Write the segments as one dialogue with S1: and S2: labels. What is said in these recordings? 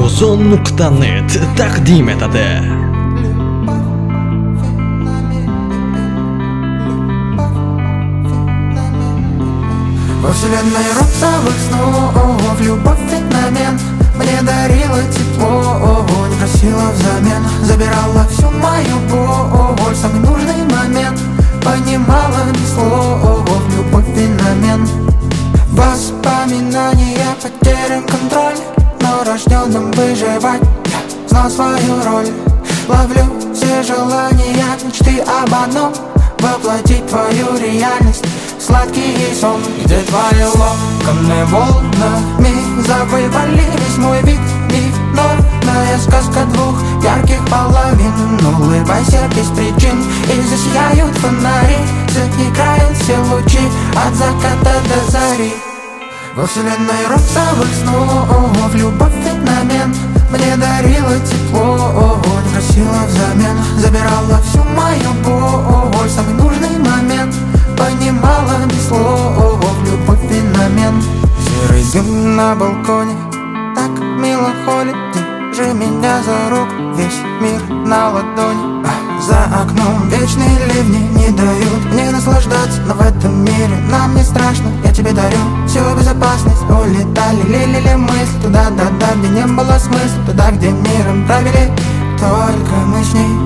S1: Farmuzon.net taqdim etadi.
S2: Во вселенной розовых снов любовь феномен мне дарила тепло, не просила взамен, забирала всю мою боль в самый нужный момент, понимала без слов, любовь феномен. Воспоминания, потерян контроль, но рожденным выживать я знал свою роль. Ловлю все желания, мечты об одном, воплотить твою реальность, сладкий сон. Где твои локоны волнами завоевали весь мой вид, минорная сказка двух ярких половин. Улыбайся без причин, и засияют фонари, заиграют все лучи от заката до зари. Во вселенной розовых снов любовь феномен мне дарила тепло, не просила взамен, забирала всю мою боль в самый нужный момент, понимала без слов, любовь феномен. Серый дым на балконе так мило холит, держи меня за руку, весь мир на ладони. За окном вечные ливни не дают мне наслаждаться, но в этом мире нам не страшно, я тебе дарю всю безопасность. Улетали, лилили мысли туда, да, где не было смысла, туда, где миром правили только мы с ней.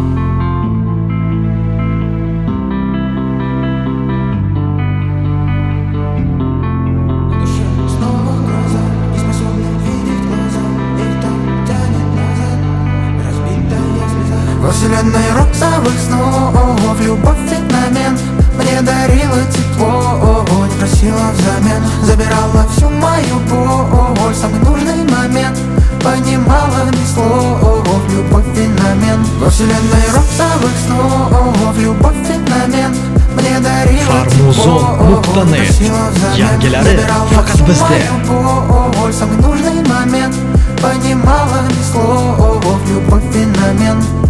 S2: Во вселенной розовых снов любовь феномен мне дарила тепло, не просила взамен, забирала всю мою боль в самый нужный момент, понимала без слов, любовь феномен. Во вселенной розовых снов любовь феномен мне дарила тепло, не просила взамен, забирала всю мою боль в самый нужный момент, понимала без слов, любовь феномен.